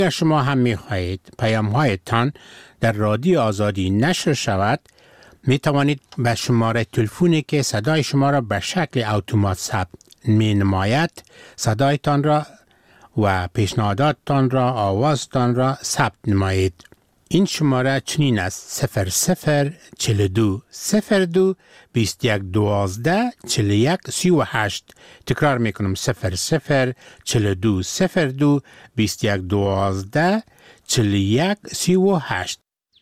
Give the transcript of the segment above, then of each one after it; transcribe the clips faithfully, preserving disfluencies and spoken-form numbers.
اگر شما هم می خواهید پیام هایتان در رادیو آزادی نشر شود، می توانید به شماره تلفنی که صدای شما را به شکل اتومات ثبت می نماید صدایتان را و پیشنهاداتتان را آوازتان را ثبت نمایید. این شماره چنین است: صفر صفر چهل و دو صفر دو بیست و یک دوازده چهل و یک سی و هشت. تکرار میکنم: صفر صفر چهل و دو صفر دو بیست و یک دوازده چهل و یک سی و هشت.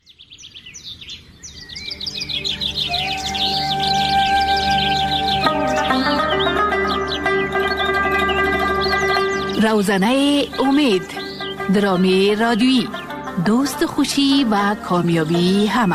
روزنه امید، درامی رادیویی، دوست خوشی و کامیابی همه.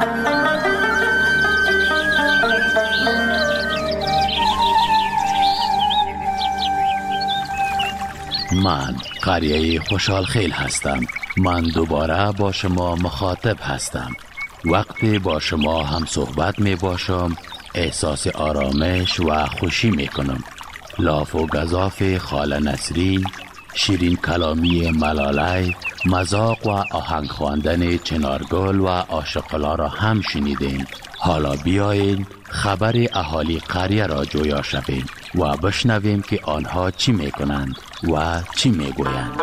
من قریه خوشحال خیل هستم. من دوباره با شما مخاطب هستم. وقتی با شما هم صحبت می باشم احساس آرامش و خوشی می کنم. لاف و گزاف خاله نسرین، شیرین کلامی ملالای، مذاق و آهنگ خواندن چنارگل و عاشقلا را هم شنیدین. حالا بیایید خبر اهالی قریه را جویا شویم و بشنویم که آنها چی میکنند و چی میگویند.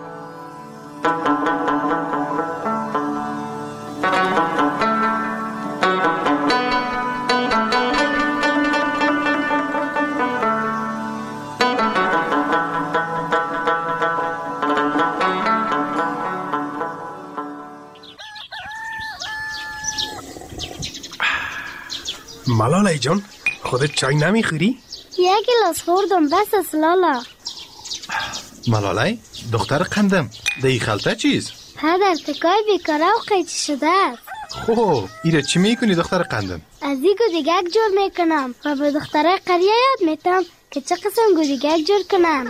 ملالای جان، خودت چای نمیخوری؟ یک گلاس خوردم بس است لالا. ملالای دختر قندم، دی خلطه چیز؟ پدر تکای بیکاره و قیچی شده است. خوب ایره چی میکنی دختر قندم؟ از این گودیگک جور میکنم و به دختره قریه یاد میتم که چه قسم گودیگک جور کنم.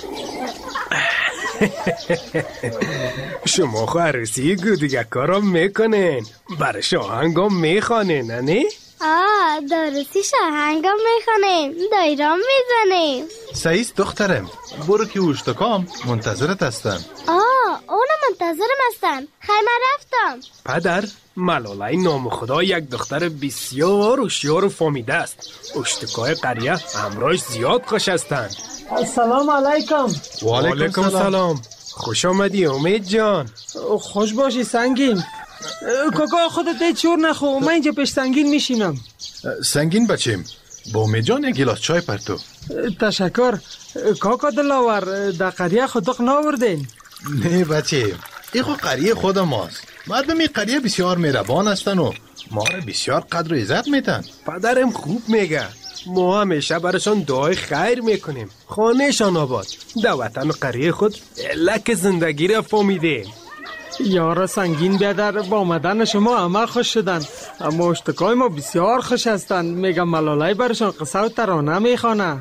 شما خو عروسی گودیگک ها را میکنین، برای شاهنگام میخوانین نه؟ آه درستی شاهنگام میخوانیم، دایرام میزنیم. سعیست دخترم، برو که اوشتکام منتظرت هستن. آه اونا منتظرم هستن. خیمه رفتم. پدر، ملالای نام خدا یک دختر بسیار هوشیار و فامیده است. اشتکای قریه امراش زیاد خوش هستند. السلام علیکم. و علیکم سلام. خوش آمدی امید جان. خوش باشی سنگین. کاکا خودت دی چور نخو، من اینجا پیش سنگین میشینم. سنگین بچیم، با امید جان یک گلاس چای پرتو. تشکر. کاکا دلاور در قریه خودق ناوردین؟ نه بچه، این خود قریه خود ماست. مردم این قریه بسیار مهربان هستن و ما را بسیار قدر و عزت میتن. پدرم خوب میگه، ما همیشه برشان دعای خیر میکنیم. خانهشان آباد، در وطن قریه خود لک زندگی را فهمیدیم. یارا سنگین بیادر، با آمدن شما همه خوش شدن، اما اشتکای ما بسیار خوش هستن. میگم ملالای برشان قصه و ترانه میخوانه.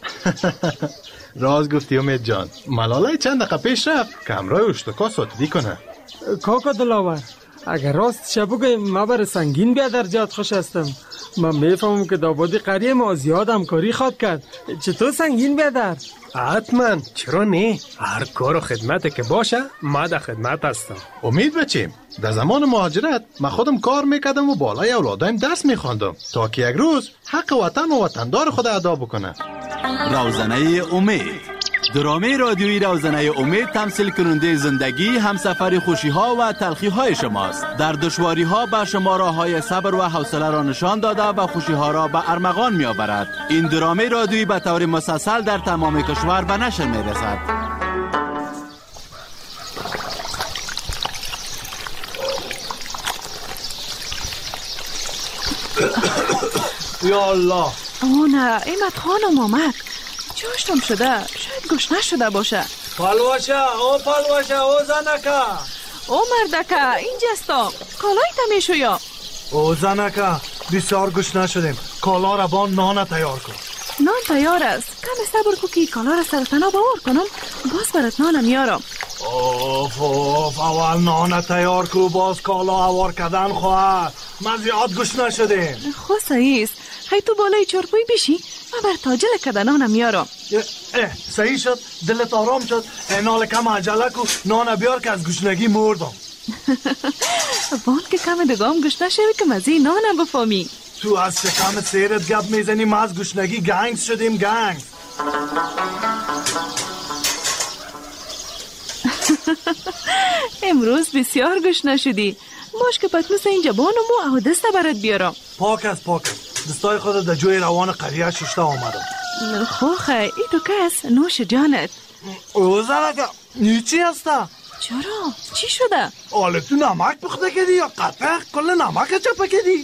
راز گفتی امید جان، ملالای چند دقیقه پیش رفت که همراه اشتکا ساتدی کنه. کاکا دلاور، اگر راست شبگه ما بر سنگین بیادر جات خوش هستم. من میفهمم که دابادی قریه ما زیاد همکاری خواد کرد. چطور سنگین بیادر؟ حتما، چرا نه؟ هر کار و خدمت که باشه ما در خدمت هستم. امید بچیم، در زمان مهاجرت من خودم کار میکردم و بالای اولادایم درس میخواندم تا که یک روز حق وطن و وطندار خود ادا بکنه. روزنه امید، درامه رادیویی روزنه امید تمثیل کننده زندگی، همسفر خوشی ها و تلخی های شماست. در دشواری ها به شما راه های صبر و حوصله را نشان داده و خوشی ها را به ارمغان می آورد. این درامه رادیویی به طور مسلسل در تمام کشور به نشر می رسد. یا الله. او نه، ایمت خانم آمد. جاشتم شده، شاید گشنه شده باشه. پالواشه، او پالواشه، او زنکا، او مردکه، اینجاستا. کالای تمیشو یا او زنکا، بسیار گشنه شدیم. کالا را با نان تیار کن. نان تیار است. کم صبر کو که کالا را سرتنا باور کنم، باز برات نانم میارم. اوف اوف، اول نان تیار کو، باز کالا آوار کردن خواه. من زیاد گشنه شدیم. خواسته ایست. هی تو بالای چارپوی بشی، من بر تاجل کده نانم میارم. اه صحیح شد، دلت آرام شد. اینال کم عجله کو، نان بیار که از گشنگی مردم. وان که کم دگام گشنه شوی که مزی نانم بفهمی. تو از شکم سیرت گپ میزنی، ما از گشنگی گنگز شدیم. گنگز امروز بسیار گشنه شدی. باش که پتنوس اینجا بانمو او دسته برات بیارم. پاک از پاک از دستای خود در جوی روان قریه ششته آمدم. خوخه ای تو کس نوش جانت. او زنکه نیچی هسته؟ چرا؟ چی شده؟ آله تو نمک بخته کدی یا قطق کل نمک چپه کدی؟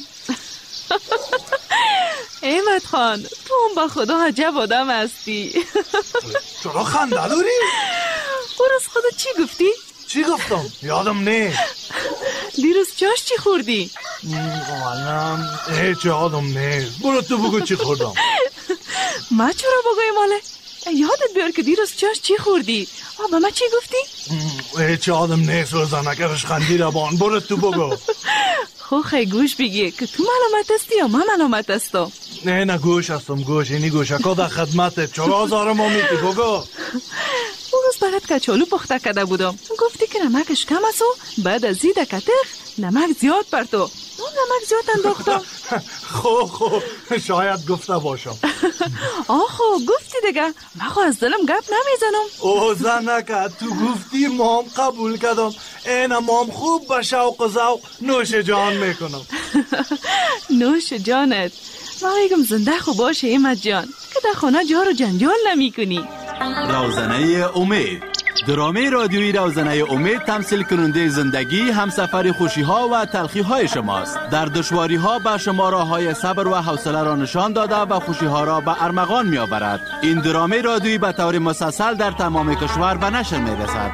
احمد خان تو هم با خدا عجب آدم هستی. چرا خنده داری؟ برز خدا چی گفتی؟ چی گفتم؟ یادم نه. دیروز چاش چی خوردی؟ منم هیچ یادم نه. برو تو بگو چی خوردم. ما چرا بگوی ماله؟ یادت بیار که دیروز چاش چی خوردی؟ آبا ما چی گفتی؟ هیچ یادم نه. سوزنکرش خندی را بان. برو تو بگو. خوخه گوش بگی که تو ملامت هستی یا من ملامت هستم؟ نه نه گوش هستم گوش. اینی گوشکا در خدمته. چرا آزار ما میتی؟ بگو. اون روز برات کچالو پخته کده بودم. گفتی که نمکش کم است و بعد از زیده کتخ نمک زیاد پر تو. اون نمک زیاد انداختم. خو خو شاید گفته باشم. آخو گفتی دیگه. من خو از دلم گپ نمیزنم. او زنکه تو گفتی مام قبول کردم. این مام خوب به شوق و ذوق نوش جان میکنم. نوش جانت. ما میگم زنده خوب باشه احمد جان که در خانه جار و جنجال نمی کنی. روزنه امید، درامه رادیویی روزنه امید تمثیل کننده زندگی، همسفر خوشی ها و تلخی های شماست. در دشواری ها به شما راه های صبر و حوصله را نشان داده و خوشی ها را به ارمغان می آورد. این درامه رادیویی به طور مسلسل در تمام کشور به نشر می رسد.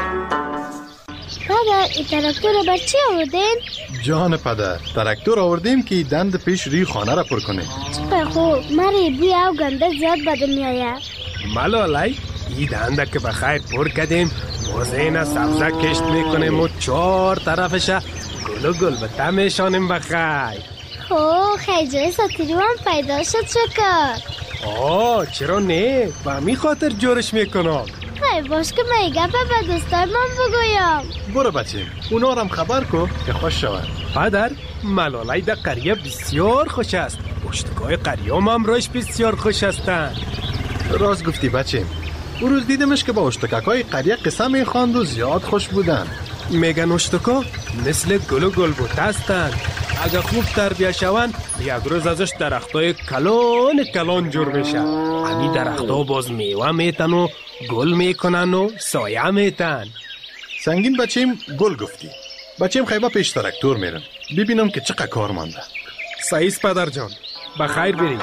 پدر این تراکتور بر چی آوردین؟ جان پدر، تراکتور آوردیم که دند پیش ری خانه را پر کنیم. چقدر خوب. مری بوی او گنده زیاد بدن میآید. ملالای این دنده که بخیر پر کردیم موزین سبزه کشت میکنیم و چهار طرفش گل و گل بته میشانیم بخیر. خو خیلی جای ساتیرو هم پیدا شد شکر. آه چرا نه؟ به همین خاطر جورش میکنم. خیلی باش که من گپه به دوستای من بگویم. برو بچه اونا هم خبر کو که خوش شود. پدر ملالای در قریه بسیار خوش است. اشتگاه قریه هم روش بسیار خوش هستند. راست گفتی بچه. او روز دیدمش که با اشتککای قریه قصه میخواند و زیاد خوش بودن. میگن اشتکا مثل گل و گل بوته هستند. اگه خوب تربیه شوند یک روز ازش درختای کلان کلان جور میشه. همین درختها باز میوه میتن و گل میکنن و سایه میتن. سنگین بچیم گل گفتی. بچیم خیبه پیش تراکتور میرم ببینم که چقدر کار مانده. سعیس پدر جان بخیر برید.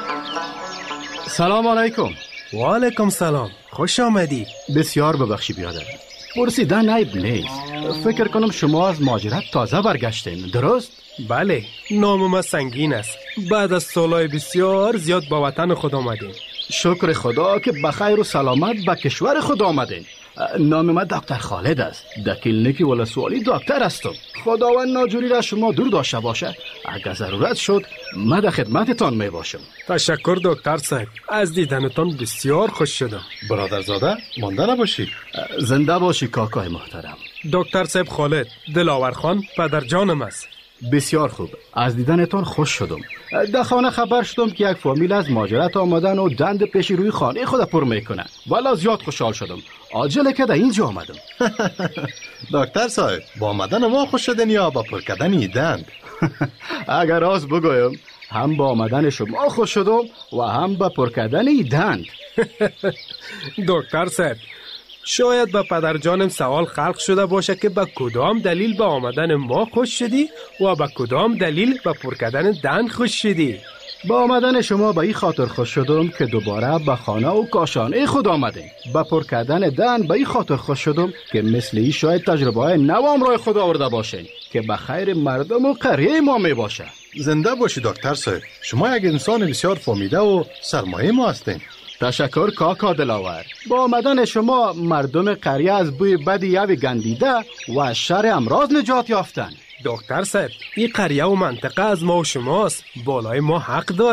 سلام علیکم. و علیکم سلام. خوش آمدی. بسیار ببخشی بیادر. پرسیدن عیب نیست. فکر کنم شما از مهاجرت تازه برگشتین، درست؟ بله، نام ما سنگین است. بعد از سالهای بسیار زیاد با وطن خود آمدیم. شکر خدا که بخیر و سلامت به کشور خود آمدین. نام من دکتر خالد است. در کلینیک ولسوالی دکتر هستم. خداوند ناجوری را شما دور داشته باشه. اگر ضرورت شد من در خدمتتان می باشم. تشکر دکتر صاحب. از دیدنتان بسیار خوش شدم. برادرزاده مانده نباشی. زنده باشی کاکای محترم. دکتر صاحب خالد دلاور خان پدر جانم است. بسیار خوب. از دیدنتان خوش شدم. در خانه خبر شدم که یک فامیل از مهاجرت آمدن و دند پیش روی خانه خود پر میکنه. والا زیاد خوشحال شدم. عاجله که در اینجا آمدم. دکتر صاحب با آمدن ما خوش شدن یا با پر کردن دند؟ اگر راست بگویم هم با آمدن شما خوش شدم و هم با پر کردن دند. دکتر صاحب شاید با پدر جانم سوال خلق شده باشه که با کدام دلیل با آمدن ما خوش شدی و با کدام دلیل با پر کردن دند خوش شدی. با آمدن شما به این خاطر خوش شدم که دوباره به خانه و کاشانه خود آمدین. با پر کردن دند به این خاطر خوش شدم که مثل این شاید تجربه های نوام رای خود آورده باشین که به خیر مردم و قریه ما می باشه. زنده باشی دکتر صاحب. شما یک انسان بسیار فامیده و سرمایه ما هستین. تشکر کاکا دلاور. با آمدن شما مردم قریه از بوی بد یوی گندیده و از شر امراض نجات یافتن. دکتر صاحب این قریه و منطقه از ما و شماست. بالای ما حق داره.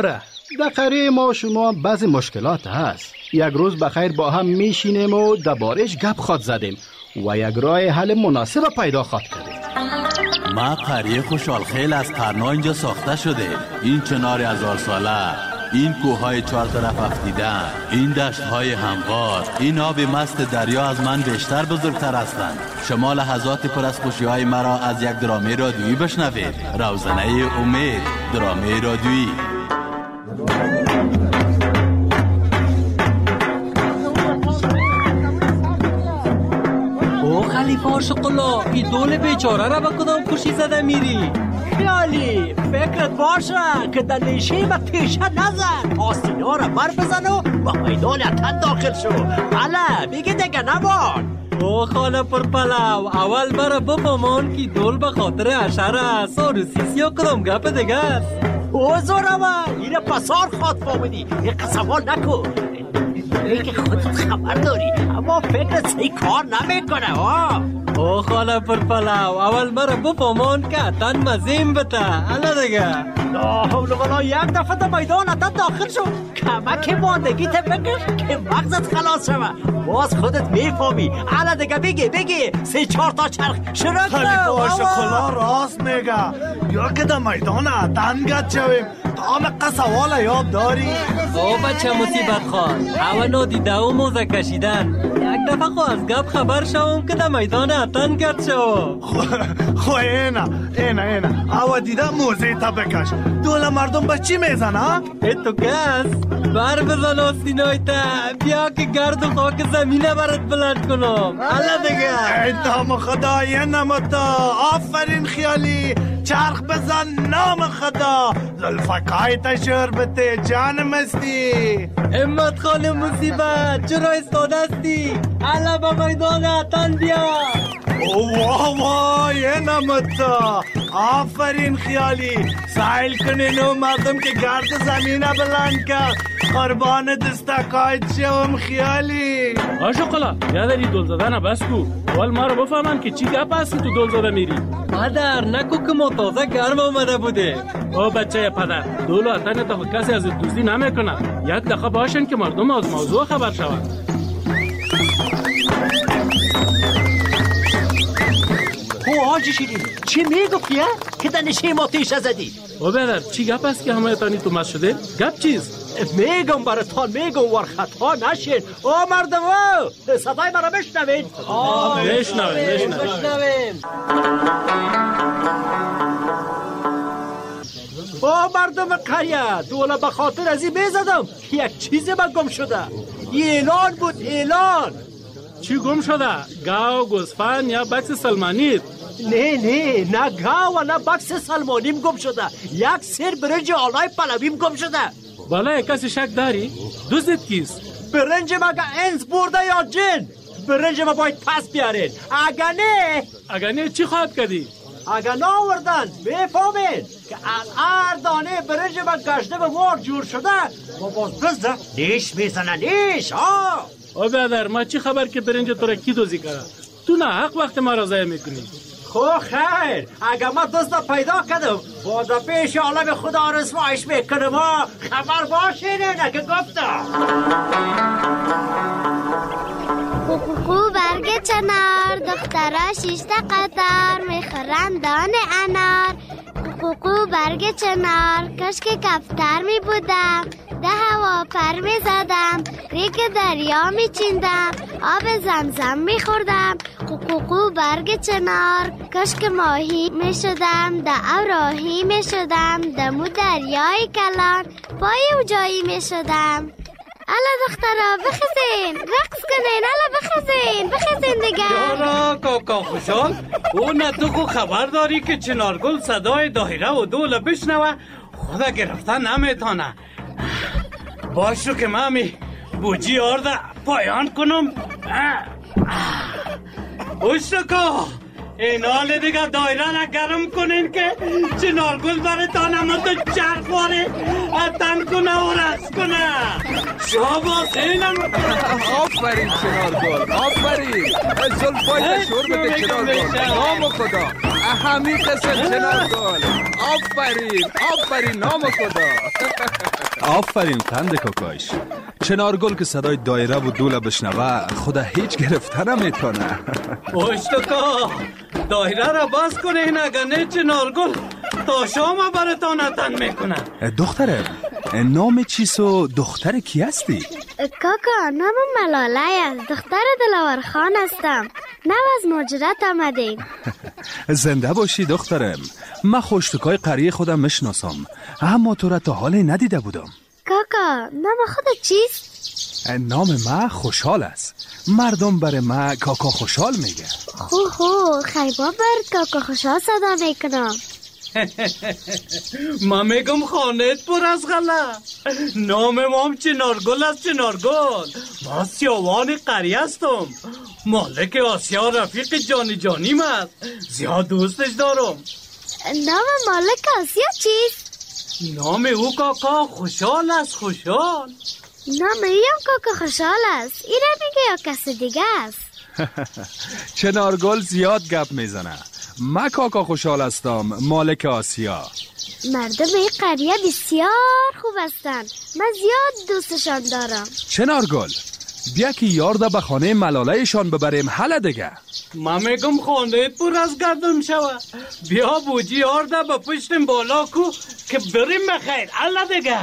در قریه ما شما بعضی مشکلات هست. یک روز بخیر با هم میشینیم و دربارش گپ خود زدیم و یک راه حل مناسب پیدا خود کردیم. ما قریه خوشحال خیل از قرنا اینجا ساخته شده. این چنار هزار ساله، این کوههای چهار طرف افتیده، این دشتهای هموار، این آب مست دریا از من بیشتر بزرگتر هستند. شما لحظات پر از خوشیهای مرا از یک درامه رادیویی بشنوید. روزنه امید، درامه رادیویی. او خلیفه عاشق‌الله، این دول بیچاره را به کدام کشی زده میری؟ خیالی فکرت باشه که در نیشه و پیشه نزن، آسینا را بر بزن و به میدان اتن داخل شو. بله بگی دیگه نبان. او خاله پر پلو، اول برا بفهمان که دول به خاطر حشر است و سیسی و کدام گپ دیگه است. او زورمه اینه پسار خواد فامدی، یه قسمال نکن. ای که خودت خبر داری اما فکرت سی کار نمیکنه. ها او خاله پر پلو، اول مرا بفهمان که اتن مزیم بته. الا دیگه لا حول ولا یک دفعه در میدان اتن داخل شو، کمک ماندگی ت بکش که مغزت خلاص شوه، باز خودت میفهمی. الا دیگه بگی بگی سه چهار تا چرخ شروع کنه. خلیفه عاشق‌الله راست میگه، یا که در میدان اتن گد شویم. آمقه سوال یاد داری؟ او بچه مصیبت خان، اول نادیده و موزه کشیدن. یک دفعه خو از گپ خبر شوم که در میدان اتن گرد شو. خو اینه اینه اینه او دیده موزه تا بکش. دول مردم به چی میزنه؟ ای تو کس بر بزن آستینای تا، بیا که گرد و خاک زمینه برات بلند کنم. حالا دیگه ای نام خدا، یه نمتا. آفرین خیالی، چرخ بزن نام خدا. زلفکای تا شربته جان مستی. امت خان مصیبت چرا استاده استی؟ حالا به میدان اتن بیا. واه واه یه نمتا. آفرین خیالی، سایل کنین و مردم که گرد زمینه بلند کرد. قربان دستکایت شوم خیالی. عاشق‌الله یادری دول زدن بس کو، اول ما رو بفهمن که چی گپ است تو دول زده میری. پدر نکو که ما تازه گرم آمده بوده. او بچه پدر، دول و اتن تا کسی از دوستی نمیکنه. یک دقیقه باشن که مردم از موضوع خبر شوند. او آجی شیرین چی میگفتی که در نشه ما تیش زدی؟ او بیادر چی گپ است که همه تانی تو مست شده؟ گپ چیست؟ میگم براتان میگم ور خطا نشین. او مردم او صدای مرا بشنوین. بشنوین بشنوین. او مردم قریه، دولا به خاطر ازی میزدم یک چیزی من گم شده. اعلان بود اعلان. چی گم شده؟ گاو، گوسفند یا بکس سلمانیت؟ نه نه نه گاو و نه بکس سلمانیم گم شده. یک سر برنج آلای پلویم گم شده. بالا کسی شک داری؟ دوستت کیست؟ برنج مگه انس برده یا جن؟ برنج ما باید پس بیارین. اگه نه اگه نه چی خواهد کردی؟ اگه ناوردن میفهمین که از هر دانه برنج ما گشته به مار جور شده ما باز بزده نیش میزنه نیش. ها او بیادر ما چی خبر که برنج تو را کی دوزی کرد؟ تو نه حق وقت ما را ضایع میکنی. خو خیر اگه ما دزد پیدا کردم باز پیش عالم خدا رسوایش میکنم. ما خبر باشین نه که گفتم. قوقو برگ چنار دخترا شیشته قطر میخورن دان انار. قوقو برگ چنار کاش که کفتر می بودم، ده هوا پر می زدم، ریگ دریا می چیندم، آب زمزم می خوردم. قوقو برگ چنار کاش که ماهی می شدم، ده اوراهی می شدم، دمو دریای کلان پای او جایی می شدم. الا دخترا بخزین رقص کنین، الا بخزین بخزین دیگه. یارا کاکا خوشحال، اون تو خو خبر داری که چنارگل صدای دایره و دول بشنوه خدا گرفتن نمیتانه. باشو که مامی بوجی آرده پایان کنم. اوشتکا این حال دیگه دایره را گرم کنین که چنارگل برای تانمون تو چرخ واره اتن کنه و رس کنه. شاباس اینم. آفرین چنارگل آفرین. زلفای شور بده چنارگل. نام خدا همین قسم چنارگل. آفرین آفرین نام خدا. آفرین قند کاکایش. چنارگل که صدای دایره و دوله بشنوه خدا هیچ گرفته نمیتونه. اشتکا دایره را باز کنین، اگر نه چنارگل تا شام براتان اتن میکنه. دختره نام چیسو دختر کی هستی؟ کاکا نام ملاله است، دختر دلاور خان هستم. نو از مهاجرت آمدیم. زنده باشی دخترم. من خوشتکای قریه خودم میشناسم، اما تو را تا حال ندیده بودم. کاکا نام خودت چیست؟ نام من خوشحال است. مردم بر من کاکا خوشحال میگه. خو خو خیبا برد کاکا خوشحال صدا میکنم. ما میگم خانت پر از غله. نام مام چنارگل است. چنارگل ما سیاوان قریه هستم. مالک آسیا رفیق جانی جانیم است. زیاد دوستش دارم. نام مالک آسیا چیست؟ نام او کاکا خوشحال است. خوشحال نام ایم کاکا خوشحال است. ایره میگه یا کس دیگه است؟ چنارگل زیاد گپ میزنه. من کاکا خوشحال هستم، مالک آسیا. مردم این قریه بسیار خوب هستند. من زیاد دوستشان دارم. چنارگل بیا که یارده به خانه ملالهشان ببریم. حالا دیگه من میگم خانه پر از گردم شوه. بیا بوجی یارده به پشتم بالا کو که بریم بخیر. حالا دیگه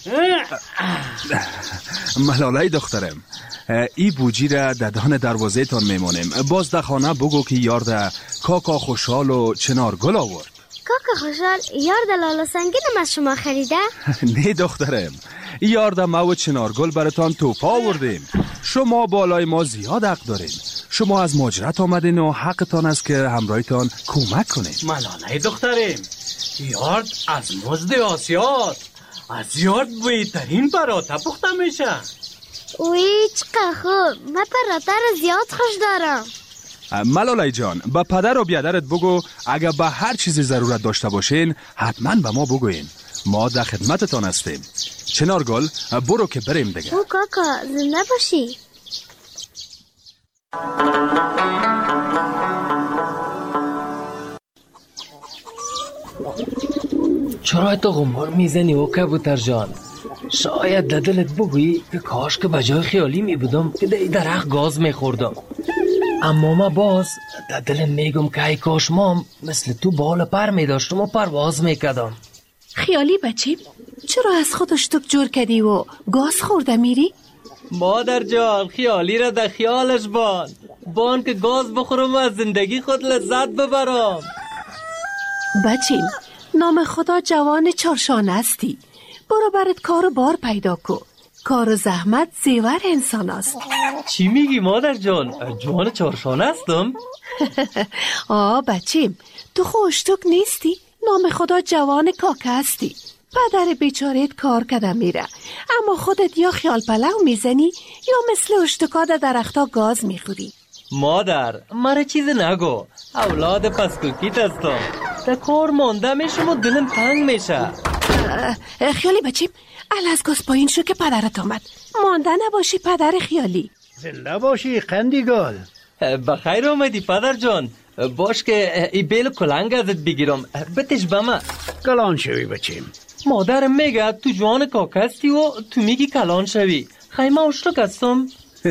ملاله دخترم، ای بوجی را ددان دروازه تان میمانیم. باز در خانه بگو که یارده کاکا خوشحال و چنارگل آورد. کاکا خوشحال یارده لالا سنگینم از شما خریده؟ نه دخترم، یارده ما و چنارگل براتان توپا آوردیم. شما بالای ما زیاد حق داریم. شما از مهاجرت آمدین و حقتان است که همراهتان کمک کنیم. ملاله دخترم، یارد از مزد آسیاد، از یارد بهترین پراته پخته میشه. اوی چقدر خوب. من پراته را زیاد خوش دارم. ملالای جان با پدر و بیادرت بگو اگر به هر چیزی ضرورت داشته باشین حتما به ما بگوین. ما در خدمتتان هستیم. چنارگل برو که بریم دیگه. او کاکا زنده باشی. چرا تو غمار میزنی او کبوتر جان؟ شاید در دلت بگویی که کاش که بجای خیالی می بودم که در درخت گاز میخوردم. اما ما باز در دلم میگم که ای کاش ما مثل تو بال پر میداشتم و پرواز میکردم. خیالی بچیم چرا از خودش تو جور کردی و گاز خورده میری؟ مادر جان خیالی را در خیالش بان بان که گاز بخورم و از زندگی خود لذت ببرم. بچیم نام خدا جوان چارشان هستی. برو برات کار و بار پیدا کن. کار و زحمت زیور انسان است. چی میگی مادر جان؟ جوان چارشان هستم؟ آه بچیم تو خوشتوک نیستی؟ نام خدا جوان کاکه هستی. پدر بیچارت کار کده میره اما خودت یا خیال پلو میزنی یا مثل اشتکا در درختا گاز میخوری. مادر مرا چیز نگو. اولاد پسکوکیت هستم. در کار مانده میشم و دلم تنگ میشه. خیالی بچیم ال از گاز پایین شو که پدرت آمد. مانده نباشی پدر خیالی. زنده باشی قندیگال. بخیر آمدی پدر جان. باش که ای بیل کلنگ ازت بگیرم بتش بما. کلان شوی بچیم. مادرم میگه تو جوان کاکه هستی و تو میگی کلان شوی. خیمه اشتک هستم.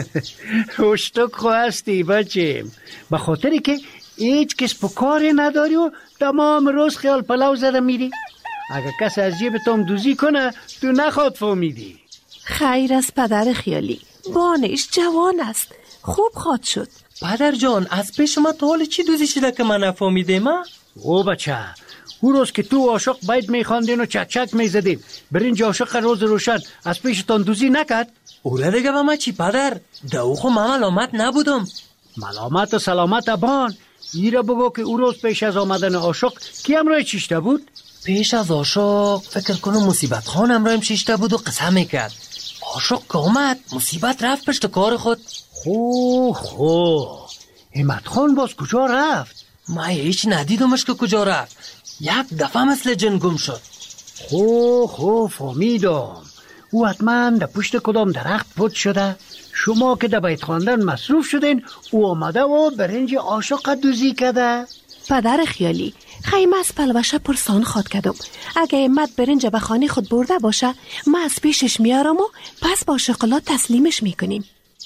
اشتک خو هستی بچیم، به خاطری که هیچ کس پکاری نداری و تمام روز خیال پلو زده میری. اگر کس از جیبتم دوزی کنه تو نخواد فهمیدی. خیر از پدر خیالی، بانش جوان است، خوب خواد شد. پدر جان از پیش ما تا حال چی دوزی شده که من نفهمیدم؟ او بچه او روز که تو عاشق باید میخواندین و چک چک میزدین برینج عاشق روز روشن از پیشتان دوزی نکرد؟ اوله دیگه به ما چی پدر؟ ده او خو من ملامت نبودم. ملامت و سلامت بان. ایره بگو که او روز پیش از آمدن عاشق کی امرای چیشته بود؟ پیش از عاشق فکر کنم مصیبت خان امرایم چیشته بود و قسم میکرد. عاشق که اومد مصیبت رفت پشت کار خود. خو خو همت خان باز کجا رفت؟ ما هیچ ندیدمش که کجا رفت. یک دفعه مثل جن گم شد. خو خو فهمیدم. او حتما در پشت کدام درخت پد شده. شما که در بیت خواندن مصروف شدین او آمده و برنج عاشق دوزی کرده. پدر خیالی، خیمه از پلوشه پرسان خواد کدم. اگه امت برنج به خانه خود برده باشه، ما از پیشش میارم و پس با شکلات تسلیمش میکنیم.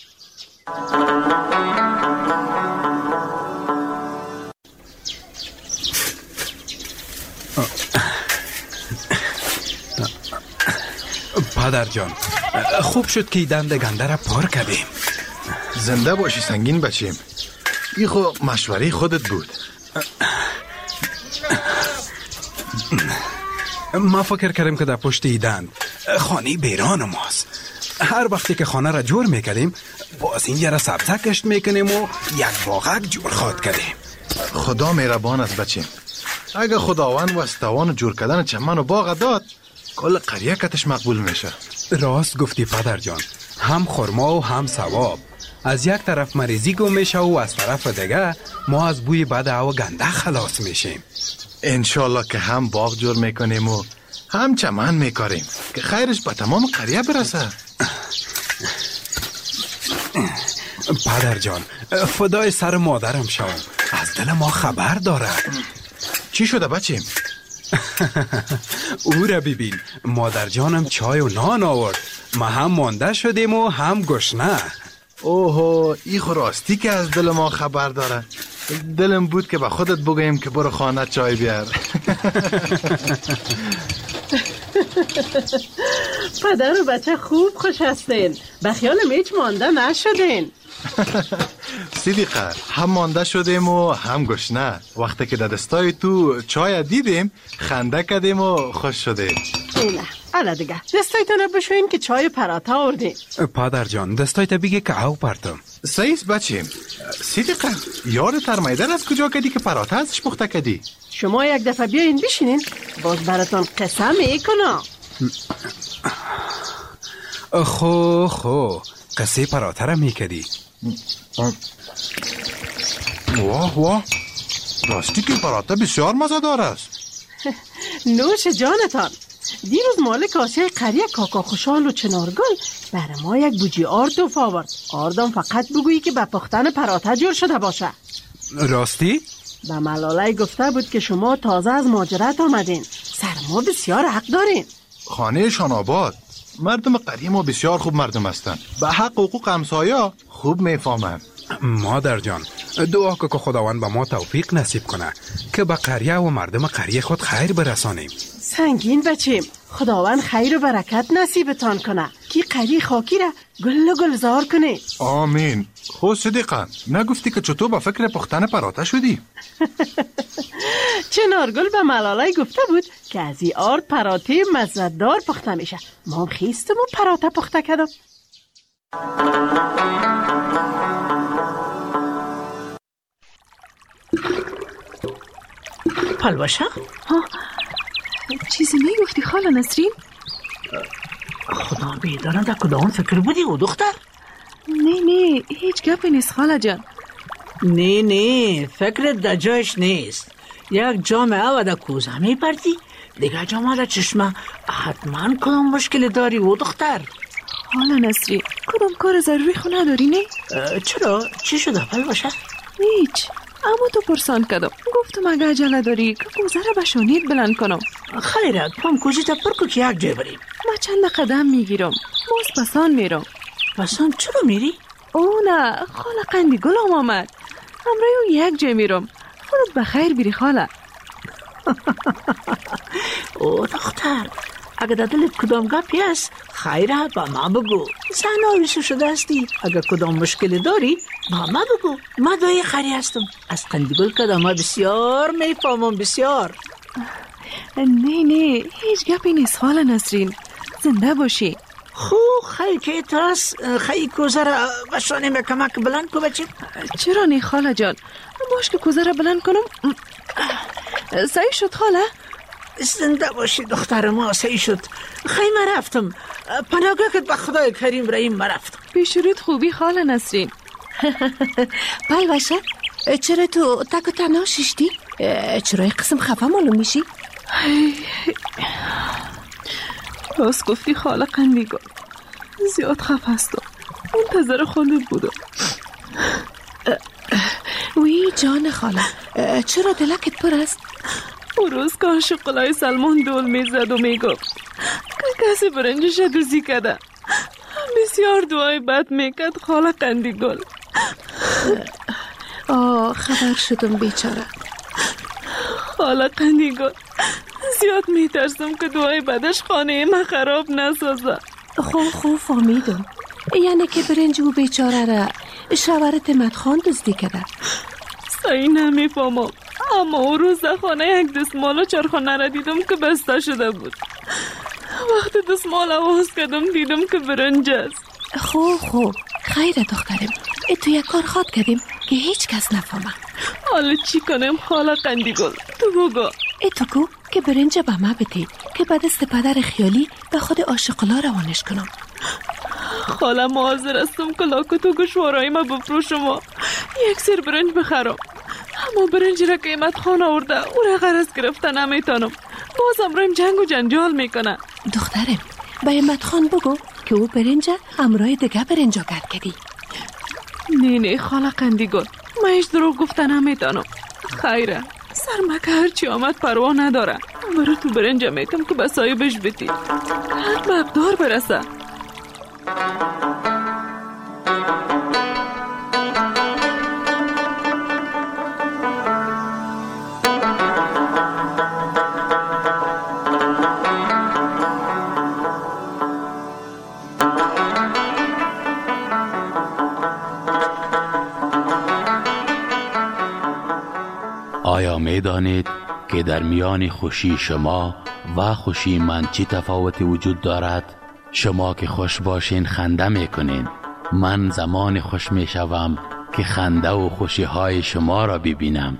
پدر جان، خوب شد که دند گنده را پار کردیم. زنده باشی سنگین بچیم. این خو مشوره خودت بود. ما فکر کردیم که در پشت ایدن خانه بیران ماست. هر وقتی که خانه را جور میکردیم باز این یه سبزه کشت میکنیم و یک باغک جور خواد کردیم. خدا مهربان است بچیم. اگه خداوند وستوان جور کردن چمن و باغ داد، کل قریه کتش مقبول میشه. راست گفتی پدر جان، هم خرما و هم ثواب. از یک طرف مریضی گم میشه و از طرف دیگه ما از بوی بد و گنده خلاص میشیم. انشالله که هم باغ جور میکنیم و هم چمن میکاریم که خیرش به تمام قریه برسه. پدر جان، فدای سر مادرم شوم، از دل ما خبر داره. چی شده بچیم؟ او را ببین، مادر جانم چای و نان آورد. ما هم مانده شدیم و هم گشنه. اوهو، ای خو راستی که از دل ما خبر داره. دلم بود که به خودت بگویم که برو خانه چای بیار. پدر و بچه خوب خوش هستین. به خیالم هیچ مانده نشدین. صدیقه، هم مانده شدیم و هم گشنه. وقتی که در دستای تو چای دیدیم خنده کردیم و خوش شدیم. نه، حالا دیگه دستایتون بشوین که چای پراتا آوردیم. پدر جان، دستایت بگه که او پرتم. سیس بچیم. صدیقه، یاد ترمیدن از کجا کردی که پراتا ازش پخته کردی؟ شما یک دفعه بیاین بشینین، باز براتون قصه میکنم. خو خو قصه پراتا را میکردی؟ واه واه، راستی که پراتا بسیار مزه‌دار است. نوش جانتان. دیروز مالک آسیای قریه کاکا خوشحال و چنارگل برای ما یک بوجی آرد توف آورد. آردم فقط بگویی که به پختن پراتا جور شده باشه. راستی؟ به ملاله گفته بود که شما تازه از مهاجرت آمدین، سرما بسیار حق دارین. خانه شان آباد. مردم قریه ما بسیار خوب مردم هستند. به حق حقوق همسایه خوب میفهمند. مادر جان، دعا که خداوند به ما توفیق نصیب کنه که به قریه و مردم قریه خود خیر برسانیم. سنگین بچیم، خداوند خیر و برکت نصیبتان کنه که قریه خاکی را گل و گلزار کنه. آمین. خود صدیقه، نگفتی که چطور به فکر پختن پراتا شدی؟ چنارگل به ملاله گفته بود که از این آرد پراته مزه‌دار پخته میشه. ما هم خیستم و پراتا پخته کردم. پلوشه؟ ها، چیزی میگفتی خاله نسرین؟ خدا بیدارم در کدام فکر بودی او دختر؟ نه نه، هیچ گپی نیست خاله جان. نه نه، فکرت در جایش نیست. یک جامعه و در کوزه میپردی، دیگه جامعه در چشمه. حتما کدام مشکل داری او دختر؟ خاله نسرین، کدام کار ضروری خو نداری نه؟ چرا؟ چی شده پلوشه؟ هیچ، اما تو پرسان کردم، گفتم اگه عجله داری که کوزه را به شانیت بلند کنم. خیره، پام کوزی تا پر کو که یک جای بریم. ما چند قدم میگیرم، باز پسان میرم. پسان چرا میری؟ او نه، خاله قندی گلم آمد، همراه او یک جای میرم. خودت بخیر بیری خاله. او دختر، اگه در دلت کدام گپی است خیره با ما بگو. زن آویسو شده هستی، اگه کدام مشکل داری با ما بگو. ما دایی خری هستم، از قندگل کدام ما بسیار میفهمم بسیار. نه نه، هیچ گپی نیست خاله نسرین، زنده باشی. خو خیلی که ترس خیلی کوزه را بشانیم به کمک بلند کو بچیم. چرا نی خاله جان، باش که کوزه را بلند کنم. سعی شد خاله؟ زنده باشی دختر ما، سعی شد. خیمه رفتم، پناهگاه که به خدای کریم رحیم رفتم. بیشورید خوبی خاله نسرین. پلوشه، چرا تو تک و تنها ششتی؟ چرا یک قسم خفه معلوم میشی؟ راست گفتی خاله قندیگل، زیاد خفه هستم، منتظر خودت بودم. وی جان خاله، چرا دلکت پر است؟ او روز که شقلای سلمان دول میزد و میگفت که کسی برنجش دوزی کده. بسیار دعای بد میکرد خاله قندیگل. آه خبر شدم بیچاره. خاله قندیگل زیاد میترسم که دعای بدش خانه ما خراب نسازه. خوب خوب فهمیدم. یعنی که برنج او بیچاره را شوهرت مدخان دزدی کرده. صحیح نمیفهمم، اما او روز در خانه یک دستمال و چرخانه را دیدم که بسته شده بود. وقتی دستمال آواز کردم دیدم که برنج است. خوب خوب خیره دخترم، تو یک کار خواد کردیم که هیچ کس نفهمه. حالا چی کنم خاله قندیگل؟ تو بگو. ای تو کو که برنج به ما بدی که به دست پدر خیالی به خود عاشقلا روانش کنم. خاله ما حاضر هستم که لاکت و گوشوارای ما بفروشم و یک سر برنج بخرم، اما برنج را که قیمت خان آورده او را غرض گرفته نمیتونم. باز امرایم جنگ و جنجال میکنه. دخترم به ایمت خان بگو که او برنج امرای دیگه برنجا گرد کردی. نه نه خاله قندیگل، من هیچ دروغ گفته نمیتونم. خیره سرمکه هرچی آمد پروا نداره. برو تو برنج میتم که به صاحبش بیتی حق به ابدار برسه. آیا می دانید که در میان خوشی شما و خوشی من چی تفاوتی وجود دارد؟ شما که خوش باشین خنده میکنین. من زمان خوش میشوم که خنده و خوشی های شما را ببینم.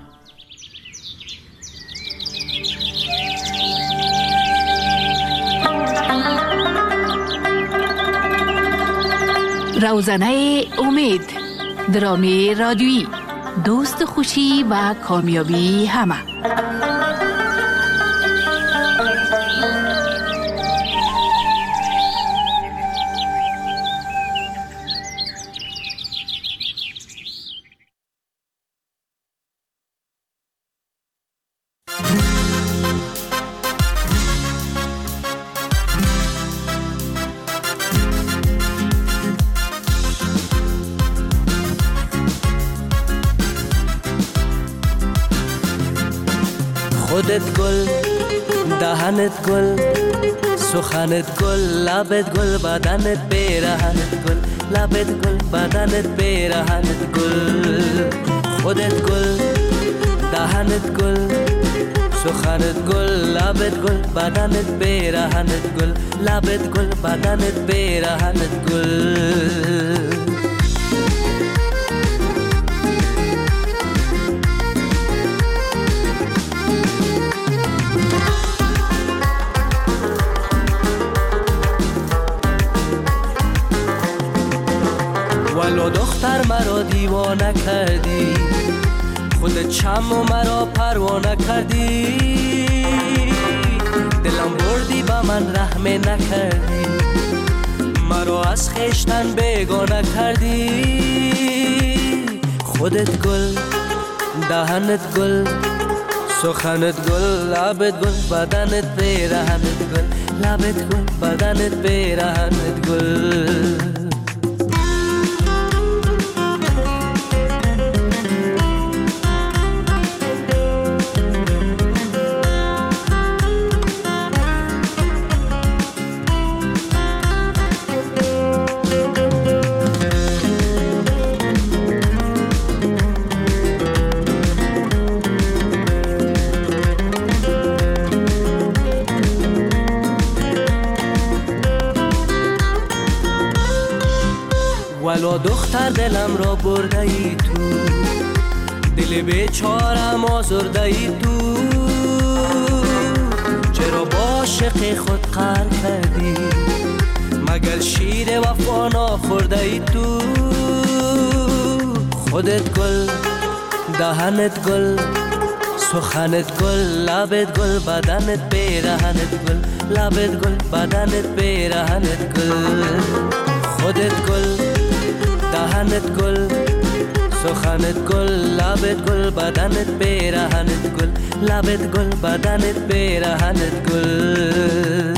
روزنه امید، درامی رادیویی، دوست خوشی و کامیابی همه. خودت گل، دهنت گل، سخنت گل، لبت گل، بدنت پیرهنت گل، لبت گل، بدنت پیرهنت گل. خودت گل، دهنت گل، سخنت گل، لبت گل، بدنت پیرهنت گل، لبت گل، بدنت پیرهنت گل. ولو دختر مرا دیوانه کردی، خودت چم و مرا پروانه کردی، دلم بردی با من رحم نکردی، مرا از خیشتن بیگانه کردی. خودت گل، دهنت گل، سخنت گل، لبت گل، بدنت پیرهنت گل، لبت گل، بدنت پیرهنت گل. ولو دختر دلم را برده ای تو، دل بیچارم آزرده ای تو، چرا با عاشق خود قهر کردی، مگر شیر وفا نخورده ای تو. خودت گل، دهنت گل، سخنت گل، لبت گل، بدنت پیرهنت گل، لبت گل، بدنت پیرهنت گل. خودت گل، دهنت گل، سخنت گل لبت گل بدنت پیرهنت گل لبت گل بدنت پیرهنت گل